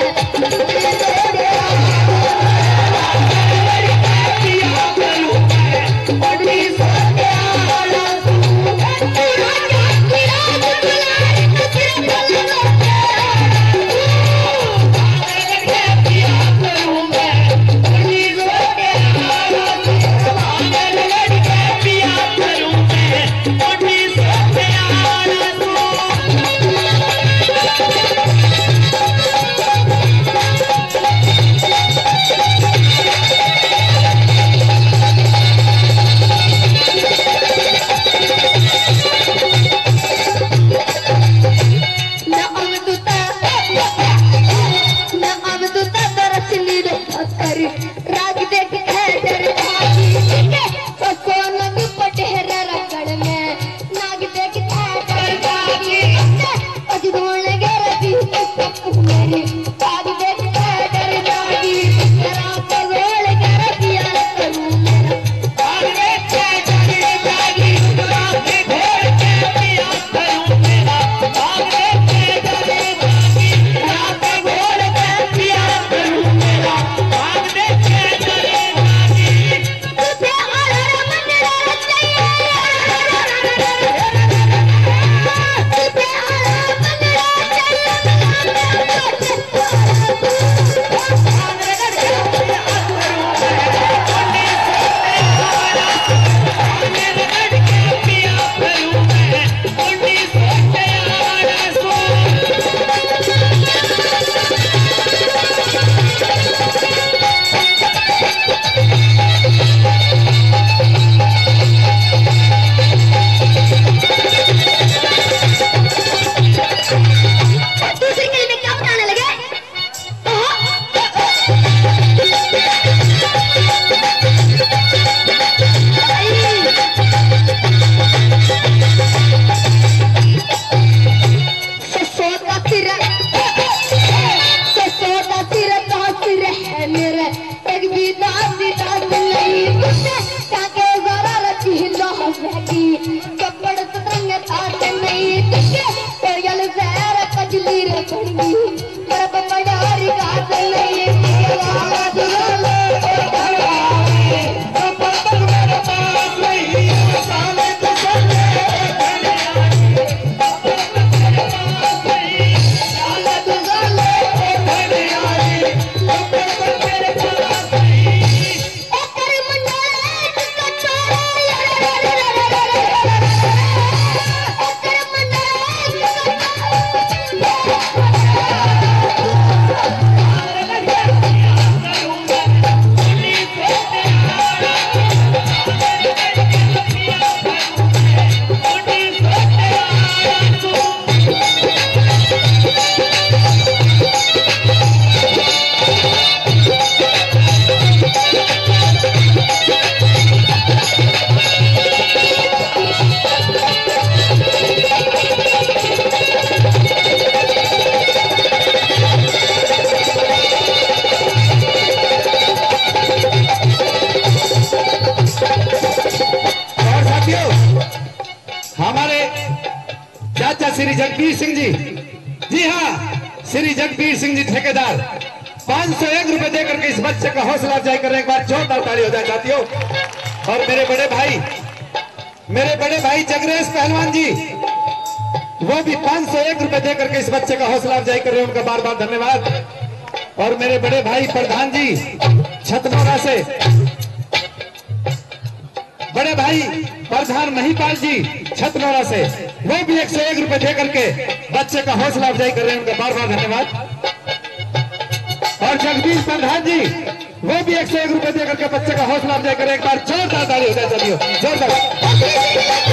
श्री जगबीर सिंह जी, जी हाँ श्री जगबीर सिंह जी ठेकेदार 501 रुपए देकर के इस बच्चे का हौसला अफजाई कर रहे हैं। एक बार जोरदार ताली हो जाए साथियों। और मेरे बड़े भाई जगरेश पहलवान जी, वो भी 501 रुपए देकर के इस बच्चे का हौसला अफजाई कर रहे हैं, उनका बार बार धन्यवाद। और मेरे बड़े भाई प्रधान जी छतनौरा से, बड़े भाई प्रधान महिपाल जी छतनौरा से, वो भी 101 रुपए देकर के बच्चे का हौसला अफजाई कर रहे हैं, उनका बार बार धन्यवाद। और जगदीश प्रधान जी, वो भी 101 रुपए देकर के बच्चे का हौसला अफजाई कर रहे हैं, एक बार जोरदार ताली हो जाए साथियों, जोरदार।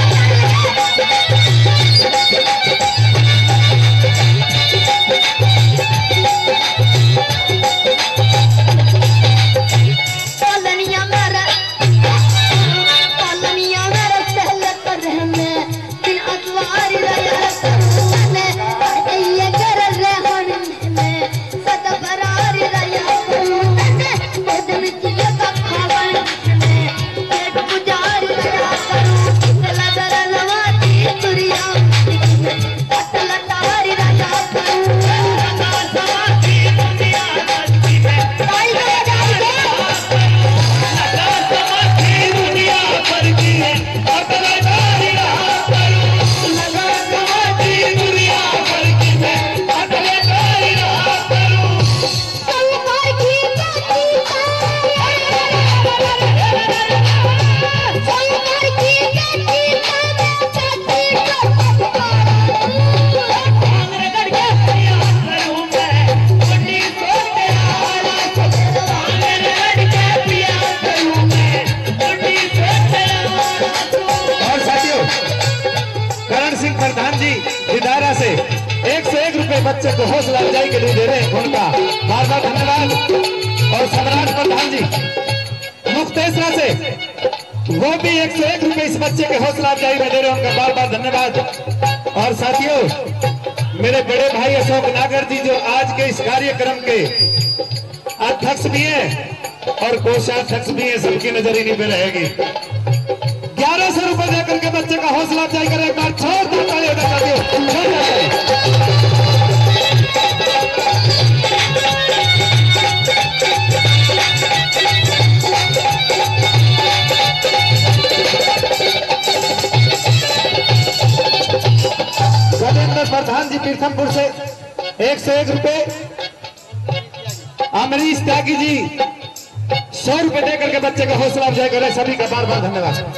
पुजारी बच्चे को हौसला अफजाई के लिए दे रहे हैं, उनका बार बार धन्यवाद। और सम्राट प्रधान जी मुक्तेश्वर से वो भी 101 रुपए इस बच्चे के हौसला अफजाई में दे रहे हैं, उनका बार बार धन्यवाद। और साथियों मेरे बड़े भाई अशोक नागर जी जो आज के इस कार्यक्रम के अध्यक्ष भी हैं और कोषाध्यक्ष भी हैं, सबकी नजर इन्हीं पे रहेगी। 1100 रुपए देकर के बच्चे का हौसला अफजाई करें, एक बार छोड़ ताली हो गजेंद्र प्रधान जी पीरथमपुर से 101 रुपए, अमरीश त्यागी जी 100 रुपए देकर के बच्चे का हौसला अफजाई करें, सभी का बार बार धन्यवाद।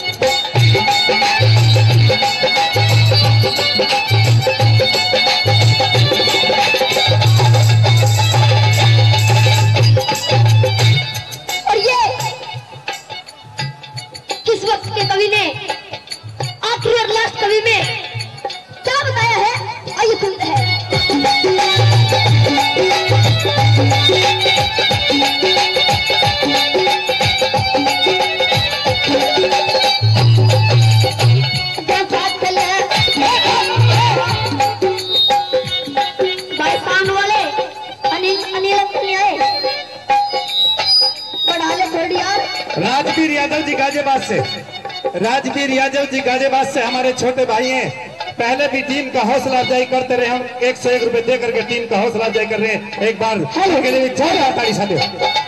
और ये किस वक्त के कवि ने आखिरी और लास्ट कवि में क्या बताया है, आइए सुनते हैं। राजवीर यादव जी गाजियाबाद से, राजवीर यादव जी गाजियाबाद से हमारे छोटे भाई हैं, पहले भी टीम का हौसला अफजाई करते रहे, हम 101 रुपए दे करके टीम का हौसला अफजाई कर रहे हैं, एक बार के लिए जोरदार ताली साथियों।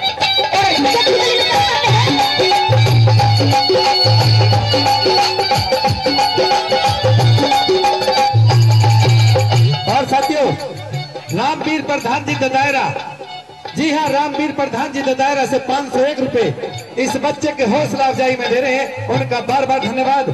और साथियों रामवीर प्रधान जी ददायरा, जी हाँ रामवीर प्रधान जी ददायरा से 501 रुपए इस बच्चे के हौसला अफजाई में दे रहे हैं, उनका बार बार धन्यवाद।